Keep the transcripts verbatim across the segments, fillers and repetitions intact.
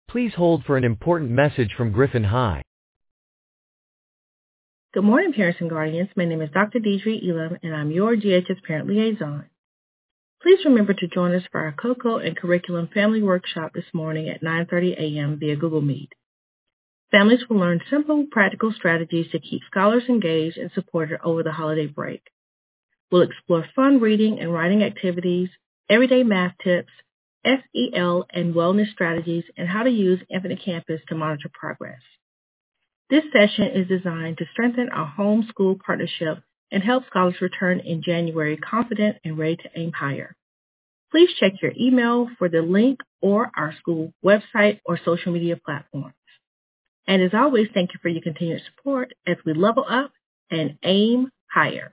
Please hold for an important message from Griffin High. Good morning, parents and guardians. My name is Doctor Deidre Elam, and I'm your G H S Parent Liaison. Please remember to join us for our COCO and Curriculum Family Workshop this morning at nine thirty a.m. via Google Meet. Families will learn simple, practical strategies to keep scholars engaged and supported over the holiday break. We'll explore fun reading and writing activities, everyday math tips, S E L and wellness strategies, and how to use Infinite Campus to monitor progress. This session is designed to strengthen our home-school partnership and help scholars return in January confident and ready to aim higher. Please check your email for the link or our school website or social media platforms. And as always, thank you for your continued support as we level up and aim higher.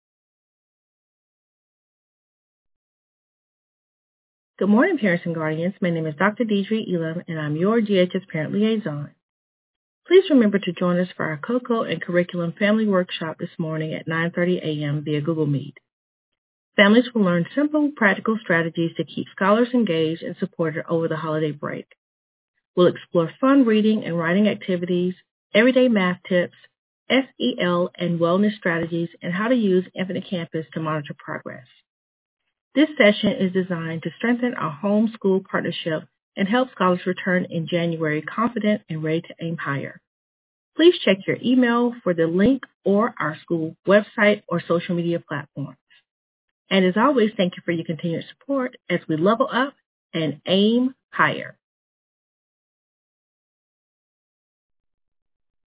Good morning, parents and guardians. My name is Doctor Deidre Elam, and I'm your G H S Parent Liaison. Please remember to join us for our COCO and Curriculum Family Workshop this morning at nine thirty a.m. via Google Meet. Families will learn simple, practical strategies to keep scholars engaged and supported over the holiday break. We'll explore fun reading and writing activities, everyday math tips, S E L and wellness strategies, and how to use Infinite Campus to monitor progress. This session is designed to strengthen our home-school partnership and help scholars return in January confident and ready to aim higher. Please check your email for the link or our school website or social media platforms. And as always, thank you for your continued support as we level up and aim higher.